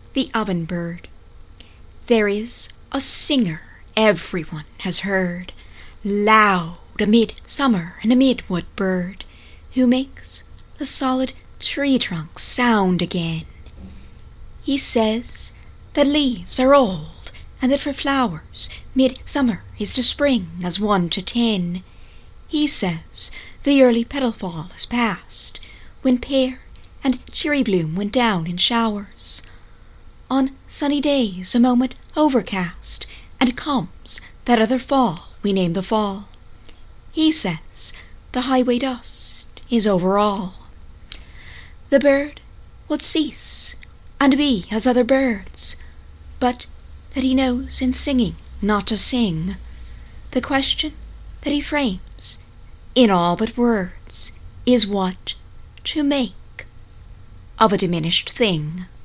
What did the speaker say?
The Oven Bird. There is a singer everyone has heard, loud amid summer and amid wood bird, who makes the solid tree trunks sound again. He says that leaves are old, and that for flowers midsummer is to spring as 1 to 10. He says the early petal fall is past, when pear and cherry bloom went down in showers. On sunny days a moment overcast, and comes that other fall we name the fall. He says the highway dust is over all. The bird would cease and be as other birds, but that he knows in singing not to sing. The question that he frames in all but words is what to make of a diminished thing.